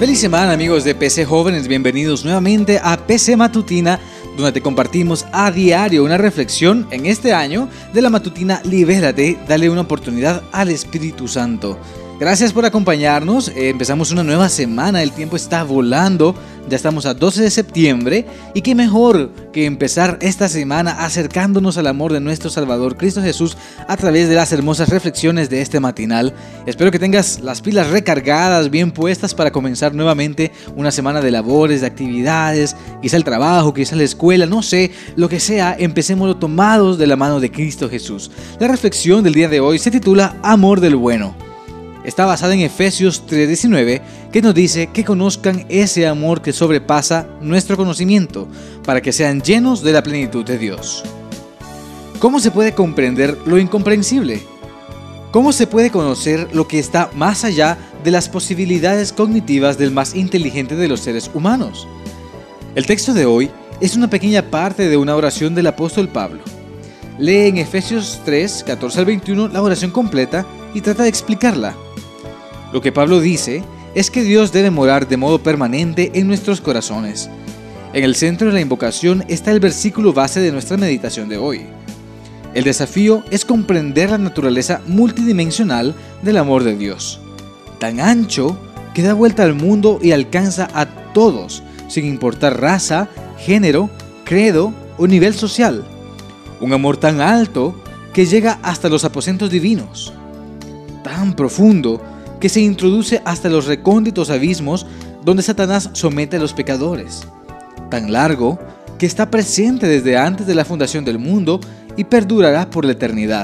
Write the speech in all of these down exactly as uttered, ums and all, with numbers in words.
Feliz semana, amigos de P C Jóvenes, bienvenidos nuevamente a P C Matutina, donde te compartimos a diario una reflexión en este año de la matutina Libérate, dale una oportunidad al Espíritu Santo. Gracias por acompañarnos, eh, empezamos una nueva semana, el tiempo está volando, ya estamos a doce de septiembre y qué mejor que empezar esta semana acercándonos al amor de nuestro Salvador Cristo Jesús a través de las hermosas reflexiones de este matinal. Espero que tengas las pilas recargadas, bien puestas para comenzar nuevamente una semana de labores, de actividades, quizá el trabajo, quizá la escuela, no sé, lo que sea, empecémoslo tomados de la mano de Cristo Jesús. La reflexión del día de hoy se titula Amor del Bueno. Está basada en Efesios tres diecinueve, que nos dice que conozcan ese amor que sobrepasa nuestro conocimiento, para que sean llenos de la plenitud de Dios. ¿Cómo se puede comprender lo incomprensible? ¿Cómo se puede conocer lo que está más allá de las posibilidades cognitivas del más inteligente de los seres humanos? El texto de hoy es una pequeña parte de una oración del apóstol Pablo. Lee en Efesios tres, catorce al veintiuno la oración completa y trata de explicarla. Lo que Pablo dice es que Dios debe morar de modo permanente en nuestros corazones. En el centro de la invocación está el versículo base de nuestra meditación de hoy. El desafío es comprender la naturaleza multidimensional del amor de Dios, tan ancho que da vuelta al mundo y alcanza a todos, sin importar raza, género, credo o nivel social. Un amor tan alto que llega hasta los aposentos divinos, tan profundo que se introduce hasta los recónditos abismos donde Satanás somete a los pecadores, tan largo que está presente desde antes de la fundación del mundo y perdurará por la eternidad.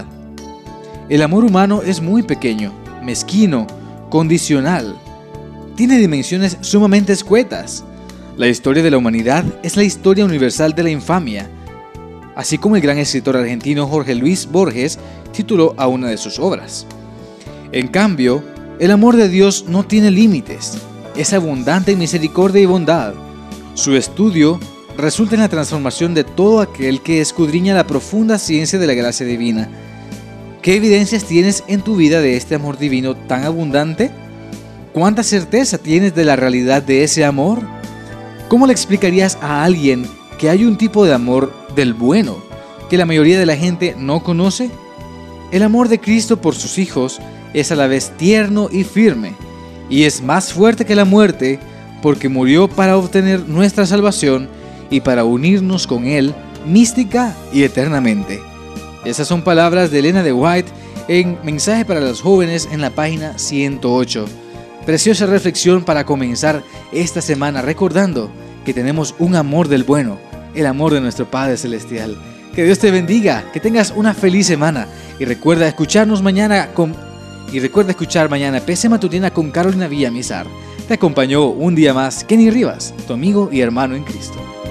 El amor humano es muy pequeño, mezquino, condicional, tiene dimensiones sumamente escuetas. La historia de la humanidad es la historia universal de la infamia, así como el gran escritor argentino Jorge Luis Borges tituló a una de sus obras. En cambio, el amor de Dios no tiene límites, es abundante en misericordia y bondad. Su estudio resulta en la transformación de todo aquel que escudriña la profunda ciencia de la gracia divina. ¿Qué evidencias tienes en tu vida de este amor divino tan abundante? ¿Cuánta certeza tienes de la realidad de ese amor? ¿Cómo le explicarías a alguien que hay un tipo de amor del bueno que la mayoría de la gente no conoce? El amor de Cristo por sus hijos es a la vez tierno y firme, y es más fuerte que la muerte, porque murió para obtener nuestra salvación y para unirnos con Él mística y eternamente. Esas son palabras de Elena de White en Mensaje para los Jóvenes en la página ciento ocho. Preciosa reflexión para comenzar esta semana recordando que tenemos un amor del bueno, el amor de nuestro Padre Celestial. Que Dios te bendiga, que tengas una feliz semana y recuerda escucharnos mañana con Y recuerda escuchar mañana P C Matutina con Carolina Villamizar. Te acompañó un día más Kenny Rivas, tu amigo y hermano en Cristo.